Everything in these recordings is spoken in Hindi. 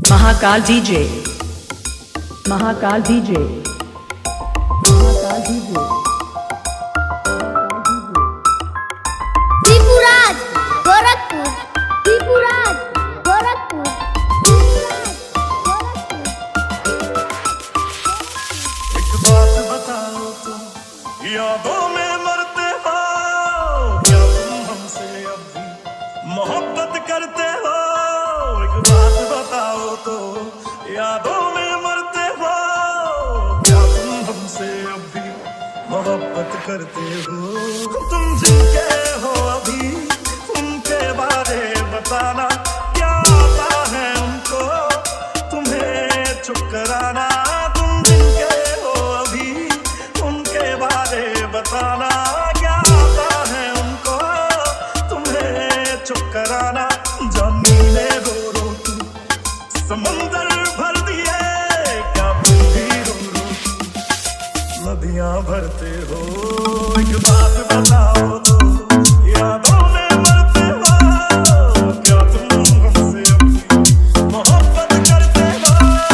Mahakal DJ, Mahakal DJ, Mahakal DJ. Tripuraj Gorakhpur, Tripuraj Gorakhpur, एक बात बताओ तुम यादों में मरते हो, क्या तुम हमसे अब भी मोहब्बत करते हो? एक बात बताओ तो यादों में मरते हो, क्या तुम हमसे अब भी मोहब्बत करते हो? तुम जिनके हो अभी उनके बारे बताना, क्या आता है उनको तुम्हें चुप कराना? तुम जिनके हो अभी उनके बारे बताना, क्या आता है उनको तुम्हें चुप कराना? जमीने रो रो तुम समंदर भर दिए, क्या तुम भी रो रो तुम नदियां भरते हो? एक बात बताओ तो यादों में मरते हो, क्या तुम हमसे अपनी मोहब्बत करते हो?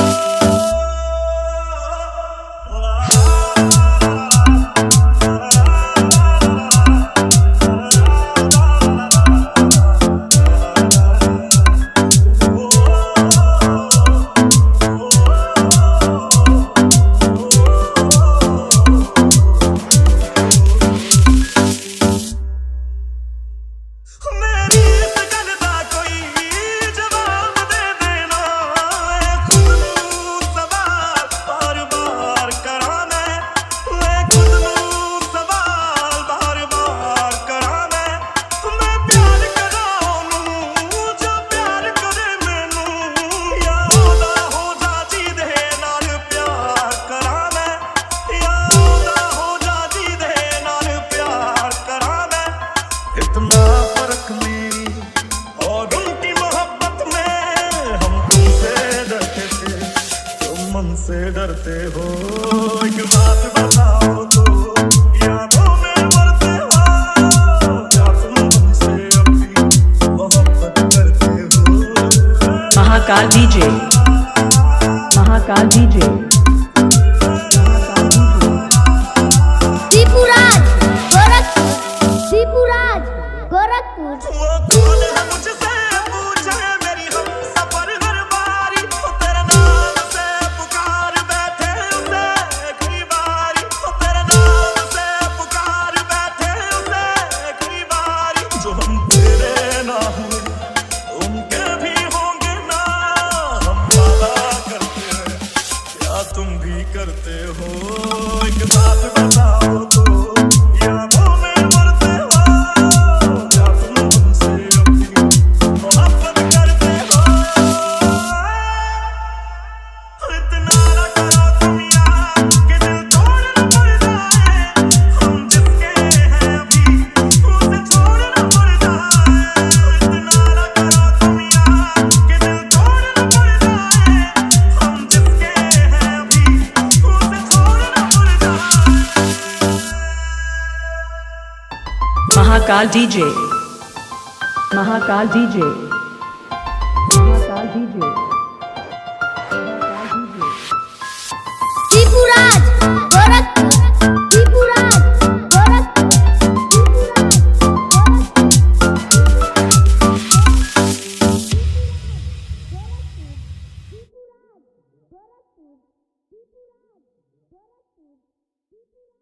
मेरी सकलता कोई जवाब दे देना, खुद नू सवाल बार बार करा मैं, खुद नू सवाल बार बार करा मैं प्यार करा ओनू जो प्यार करे मैनू, या ओदा हो जा जी दे नाल प्यार करा मैं, या ओदा हो जा जी दे नाल प्यार करा मैं। इतना फर्क मेरी और उनकी मोहब्बत में, हम तुमसे डरते थे तुम मन से डरते हो। एक बात बताओ तो यादों में मरते हो, क्या तुम हमसे अपनी मोहब्बत करते हो? Mahakal DJ, Mahakal DJ, Tripuraj Gorakhpur, Tripuraj Gorakhpur. वो कौन है मुझसे पूछे मेरी हम सफर हर बारी, तेरे नाम से पुकार बैठे उसे कई बारी, तेरे नाम से पुकार बैठे उसे कई बारी। जो हम तेरे ना हुए उनके भी होंगे ना, हम वादा करते हैं क्या तुम भी करते हो? एक बात बताओ तो यादों में मरते हो, क्या तुम हमसे अपनी मोहब्बत करते हो? इतना ना करो तुम यार कि दिल तोड़ न पड़ जाए, हम जिसके हैं अभी उसे छोड़ न पड़ जाए। इतना ना करो तुम यार कि दिल तोड़ न पड़ जाए, हम जिसके हैं अभी उसे छोड़ न पड़ जाए। Mahakal DJ, Mahakal DJ, Mahakal DJ, Mahakal DJ. Tripuraj Gorakhpur, Tripuraj Gorakhpur, Tripuraj Gorakhpur.